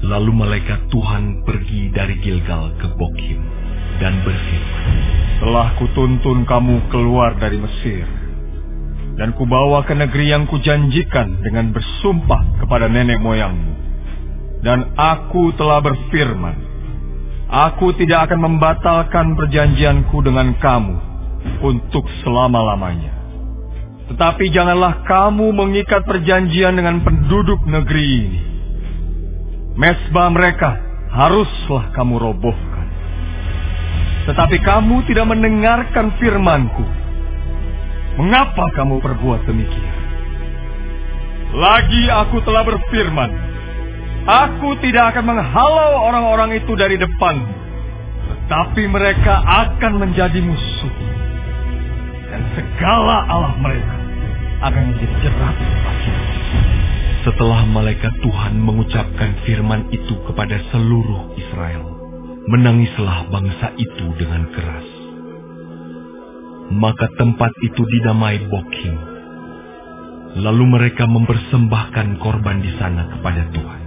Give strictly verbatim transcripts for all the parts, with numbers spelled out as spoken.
Lalu malaikat Tuhan pergi dari Gilgal ke Bokhim dan berfirman, telah kutuntun kamu keluar dari Mesir, dan kubawa ke negeri yang kujanjikan dengan bersumpah kepada nenek moyangmu. Dan aku telah berfirman, aku tidak akan membatalkan perjanjianku dengan kamu untuk selama-lamanya. Tetapi janganlah kamu mengikat perjanjian dengan penduduk negeri ini. Mesbah mereka haruslah kamu robohkan. Tetapi kamu tidak mendengarkan firman-Ku. Mengapa kamu perbuat demikian? Lagi aku telah berfirman, aku tidak akan menghalau orang-orang itu dari depan, tetapi mereka akan menjadi musuh. Dan segala Allah mereka akan menjadi jerat baginya. Setelah malaikat Tuhan mengucapkan firman itu kepada seluruh Israel, menangislah bangsa itu dengan keras. Maka tempat itu dinamai Bokhim. Lalu mereka mempersembahkan korban di sana kepada Tuhan.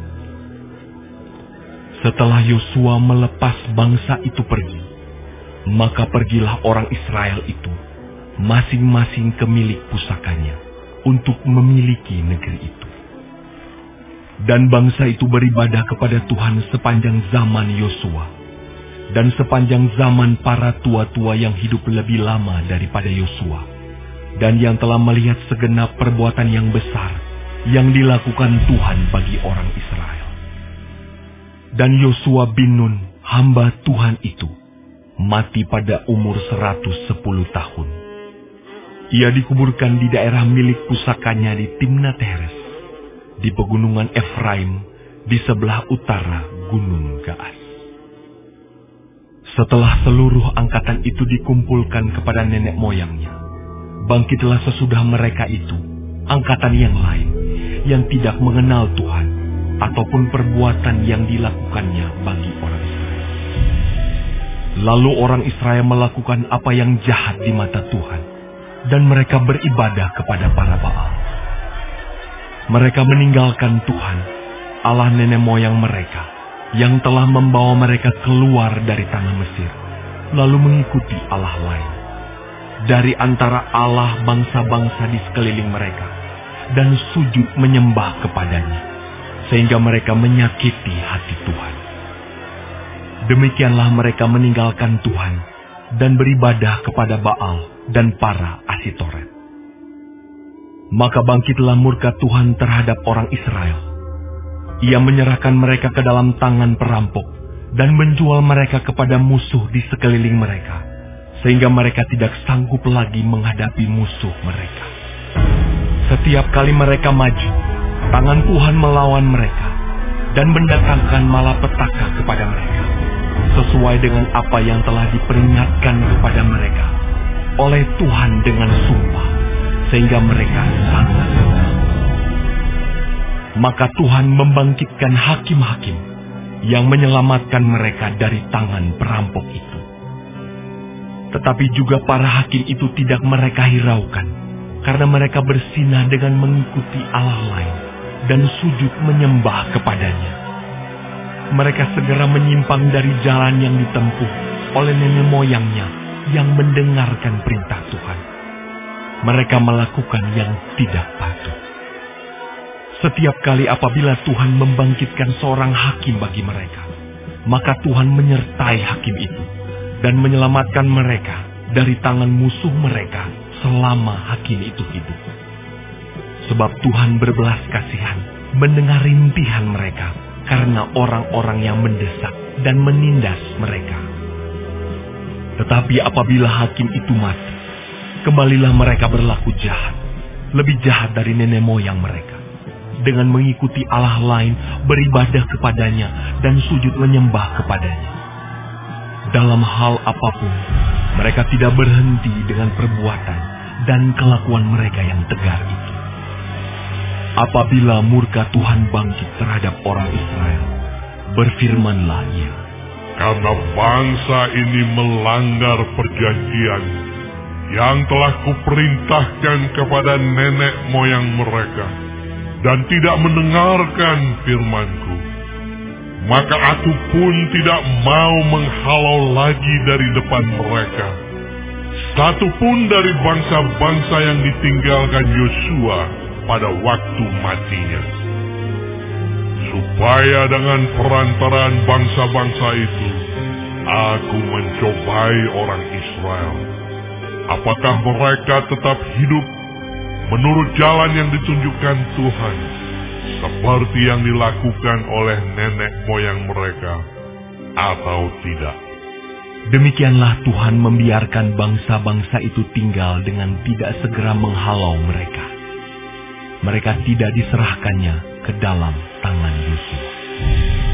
Setelah Yosua melepas bangsa itu pergi, maka pergilah orang Israel itu masing-masing ke milik pusakanya untuk memiliki negeri itu. Dan bangsa itu beribadah kepada Tuhan sepanjang zaman Yosua, dan sepanjang zaman para tua-tua yang hidup lebih lama daripada Yosua, dan yang telah melihat segenap perbuatan yang besar yang dilakukan Tuhan bagi orang Israel. Dan Yosua bin Nun, hamba Tuhan itu, mati pada umur seratus sepuluh tahun. Ia dikuburkan di daerah milik pusakanya di Timnat Heres, di pegunungan Efraim, di sebelah utara Gunung Gaas. Setelah seluruh angkatan itu dikumpulkan kepada nenek moyangnya, bangkitlah sesudah mereka itu angkatan yang lain yang tidak mengenal Tuhan ataupun perbuatan yang dilakukannya bagi orang Israel. Lalu orang Israel melakukan apa yang jahat di mata Tuhan, dan mereka beribadah kepada para Baal. Mereka meninggalkan Tuhan, Allah nenek moyang mereka, yang telah membawa mereka keluar dari tanah Mesir, lalu mengikuti Allah lain dari antara Allah bangsa-bangsa di sekeliling mereka, dan sujud menyembah kepadanya, sehingga mereka menyakiti hati Tuhan. Demikianlah mereka meninggalkan Tuhan dan beribadah kepada Baal dan para Asitoret. Maka bangkitlah murka Tuhan terhadap orang Israel. Ia menyerahkan mereka ke dalam tangan perampok dan menjual mereka kepada musuh di sekeliling mereka, sehingga mereka tidak sanggup lagi menghadapi musuh mereka. Setiap kali mereka maju, tangan Tuhan melawan mereka dan mendatangkan malapetaka kepada mereka, sesuai dengan apa yang telah diperingatkan kepada mereka oleh Tuhan dengan sumpah, sehingga mereka sangat senang. Maka Tuhan membangkitkan hakim-hakim yang menyelamatkan mereka dari tangan perampok itu. Tetapi juga para hakim itu tidak mereka hiraukan, karena mereka bersinah dengan mengikuti Allah lain dan sujud menyembah kepadanya. Mereka segera menyimpang dari jalan yang ditempuh oleh nenek moyangnya yang mendengarkan perintah Tuhan. Mereka melakukan yang tidak patut. Setiap kali apabila Tuhan membangkitkan seorang hakim bagi mereka, maka Tuhan menyertai hakim itu dan menyelamatkan mereka dari tangan musuh mereka selama hakim itu hidup. Sebab Tuhan berbelas kasihan mendengar rintihan mereka karena orang-orang yang mendesak dan menindas mereka. Tetapi apabila hakim itu mati, kembalilah mereka berlaku jahat, lebih jahat dari nenek moyang mereka, dengan mengikuti Allah lain, beribadah kepadanya, dan sujud menyembah kepadanya. Dalam hal apapun, mereka tidak berhenti dengan perbuatan dan kelakuan mereka yang tegar itu. Apabila murka Tuhan bangkit terhadap orang Israel, berfirmanlah Ia, karena bangsa ini melanggar perjanjian yang telah kuperintahkan kepada nenek moyang mereka, dan tidak mendengarkan firman-Ku. maka aku pun tidak mau menghalau lagi dari depan mereka satu pun dari bangsa-bangsa yang ditinggalkan Yosua pada waktu matinya, supaya dengan perantaraan bangsa-bangsa itu aku mencobai orang Israel, apakah mereka tetap hidup menurut jalan yang ditunjukkan Tuhan, seperti yang dilakukan oleh nenek moyang mereka, atau tidak. Demikianlah Tuhan membiarkan bangsa-bangsa itu tinggal dengan tidak segera menghalau mereka. Mereka tidak diserahkannya ke dalam tangan Yosua.